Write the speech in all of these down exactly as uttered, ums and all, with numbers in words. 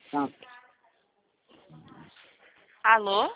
Pronto. Alô?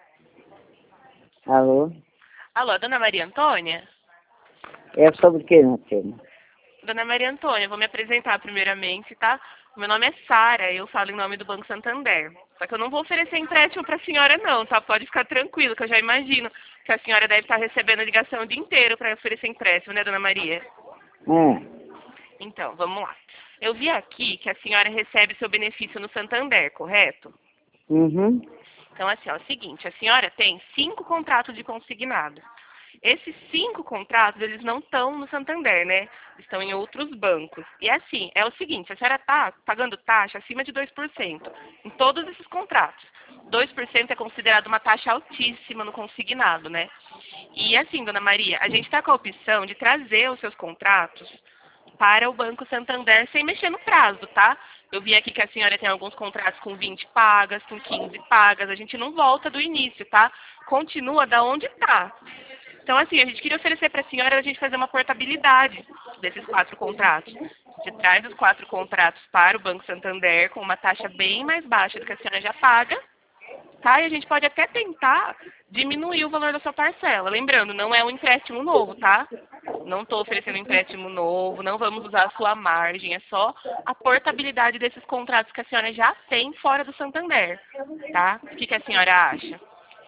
Alô? Alô, dona Maria Antônia? É sobre o que, minha filha? Dona Maria Antônia, eu vou me apresentar primeiramente, tá? Meu nome é Sara, eu falo em nome do Banco Santander. Só que eu não vou oferecer empréstimo para a senhora não, tá? Pode ficar tranquilo, que eu já imagino que a senhora deve estar recebendo a ligação o dia inteiro para oferecer empréstimo, né, Dona Maria? É. Então, vamos lá. Eu vi aqui que a senhora recebe seu benefício no Santander, correto? Uhum. Então, assim, ó, é o seguinte, a senhora tem cinco contratos de consignado. Esses cinco contratos, eles não estão no Santander, né? Estão em outros bancos. E assim, é o seguinte, a senhora está pagando taxa acima de dois por cento em todos esses contratos. dois por cento é considerado uma taxa altíssima no consignado, né? E assim, dona Maria, a gente está com a opção de trazer os seus contratos para o Banco Santander sem mexer no prazo, tá? Eu vi aqui que a senhora tem alguns contratos com vinte pagas, com quinze pagas. A gente não volta do início, tá? Continua da onde está. Então, assim, a gente queria oferecer para a senhora a gente fazer uma portabilidade desses quatro contratos. A gente traz os quatro contratos para o Banco Santander com uma taxa bem mais baixa do que a senhora já paga, tá? E a gente pode até tentar diminuir o valor da sua parcela. Lembrando, não é um empréstimo novo, tá? Não estou oferecendo um empréstimo novo, não vamos usar a sua margem, é só a portabilidade desses contratos que a senhora já tem fora do Santander, tá? O que, que a senhora acha?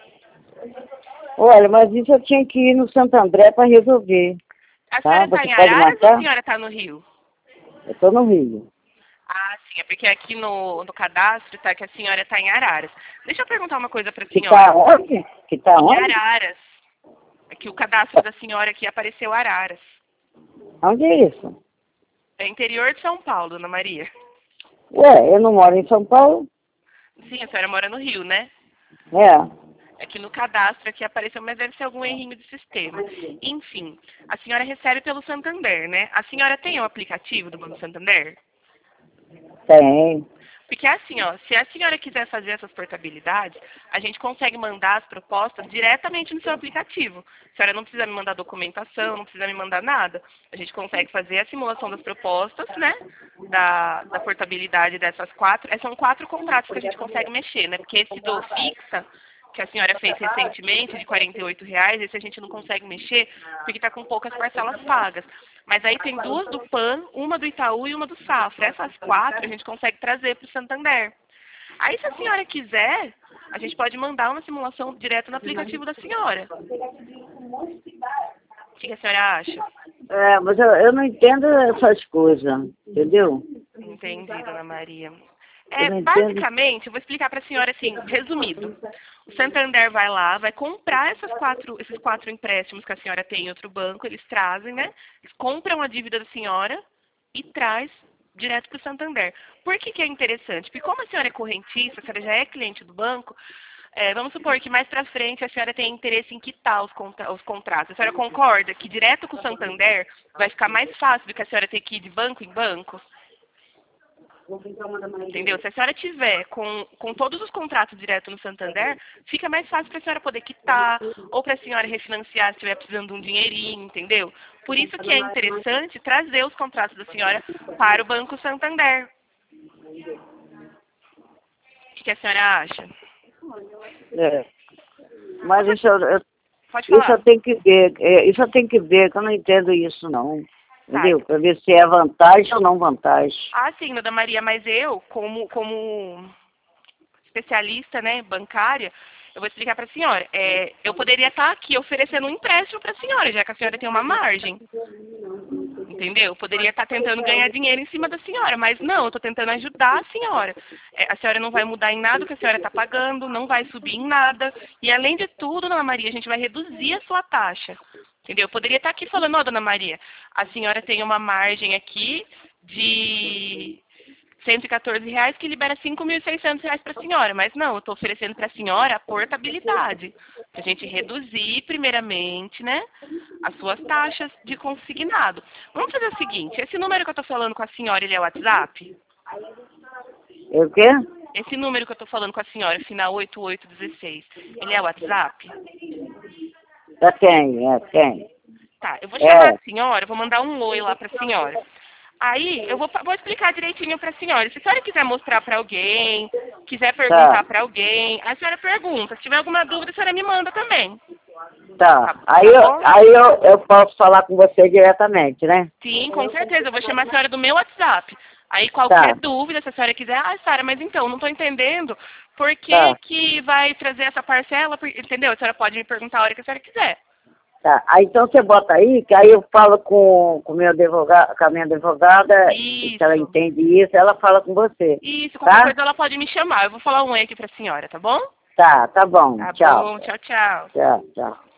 Olha, mas isso eu tinha que ir no Santo André para resolver, A tá? senhora está Você em pode Araras ou a marcar? senhora está no Rio? Eu estou no Rio. Ah, sim, é porque aqui no, no cadastro tá que a senhora está em Araras. Deixa eu perguntar uma coisa para a Que tá senhora. onde? Que tá Em onde? Araras. Aqui o cadastro da senhora aqui apareceu Araras. Onde é isso? É interior de São Paulo, Dona Maria. Ué, eu não moro em São Paulo? Sim, a senhora mora no Rio, né? É. Aqui no cadastro aqui apareceu, mas deve ser algum errinho de sistema. Enfim, a senhora recebe pelo Santander, né? A senhora tem o aplicativo do Banco Santander? Tem. Porque assim, ó, se a senhora quiser fazer essas portabilidades, a gente consegue mandar as propostas diretamente no seu aplicativo. A senhora não precisa me mandar documentação, não precisa me mandar nada. A gente consegue fazer a simulação das propostas, né? Da, da portabilidade dessas quatro. É, são quatro contratos que a gente consegue mexer, né? Porque esse do fixa, que a senhora fez recentemente, de quarenta e oito reais, esse a gente não consegue mexer porque está com poucas parcelas pagas. Mas aí tem duas do PAN, uma do Itaú e uma do Safra. Essas quatro a gente consegue trazer para o Santander. Aí se a senhora quiser, a gente pode mandar uma simulação direto no aplicativo da senhora. O que a senhora acha? É, mas eu, eu não entendo essas coisas, entendeu? Entendi, dona Maria. Eu É, não entendo. basicamente, eu vou explicar para a senhora assim, resumido. O Santander vai lá, vai comprar essas quatro, esses quatro empréstimos que a senhora tem em outro banco, eles trazem, né? Eles compram a dívida da senhora e traz direto para o Santander. Por que, que é interessante? Porque como a senhora é correntista, a senhora já é cliente do banco, é, vamos supor que mais para frente a senhora tem interesse em quitar os, contra os contratos. A senhora concorda que direto com o Santander vai ficar mais fácil do que a senhora ter que ir de banco em banco? Entendeu? Se a senhora tiver com, com todos os contratos direto no Santander, fica mais fácil para a senhora poder quitar, ou para a senhora refinanciar se estiver precisando de um dinheirinho, entendeu? Por isso que é interessante trazer os contratos da senhora para o Banco Santander. O que a senhora acha? É. Mas isso eu, eu- Pode isso falar. eu tenho que ver. É, isso eu tenho que ver, que eu não entendo isso não. Tá, Entendeu? Para ver se é vantagem ou não vantagem. ah, sim, Dona Maria, mas eu, como, como especialista, né, bancária, eu vou explicar para a senhora. É, eu poderia estar aqui oferecendo um empréstimo para a senhora, já que a senhora tem uma margem. Entendeu? Eu poderia estar tentando ganhar dinheiro em cima da senhora, mas não, eu estou tentando ajudar a senhora. É, a senhora não vai mudar em nada o que a senhora está pagando, não vai subir em nada. E além de tudo, Dona Maria, a gente vai reduzir a sua taxa. Entendeu? Eu poderia estar aqui falando, ó, Dona Maria, a senhora tem uma margem aqui de cento e quatorze reais que libera cinco mil e seiscentos reais para a senhora, mas não, eu estou oferecendo para a senhora a portabilidade, para a gente reduzir primeiramente, né, as suas taxas de consignado. Vamos fazer o seguinte, esse número que eu estou falando com a senhora, ele é o WhatsApp? É o quê? Esse número que eu estou falando com a senhora, final oito oito um seis, ele é o WhatsApp? Já tem, é, tem. Tá, eu vou chamar É. a senhora, vou mandar um oi lá para a senhora. Aí, eu vou, fa- vou explicar direitinho para a senhora. Se a senhora quiser mostrar para alguém, quiser perguntar Tá, para alguém, a senhora pergunta. Se tiver alguma dúvida, a senhora me manda também. tá. Tá, Aí, tá eu, bom? aí eu, eu posso falar com você diretamente, né? Sim, com certeza. Eu vou chamar a senhora do meu WhatsApp. Aí, qualquer Tá, dúvida, se a senhora quiser, ah, Sara, mas então, não estou entendendo por que tá, que vai trazer essa parcela, por- entendeu? A senhora pode me perguntar a hora que a senhora quiser. tá. Aí então você bota aí, que aí eu falo com, com, meu advogado, com a minha advogada, e se ela Isso. entende isso, ela fala com você, Isso, qualquer tá? coisa ela pode me chamar. Eu vou falar um oi aqui para a senhora, tá bom? Tá, tá bom. Tá Tchau. bom, tchau, tchau. Tchau, tchau.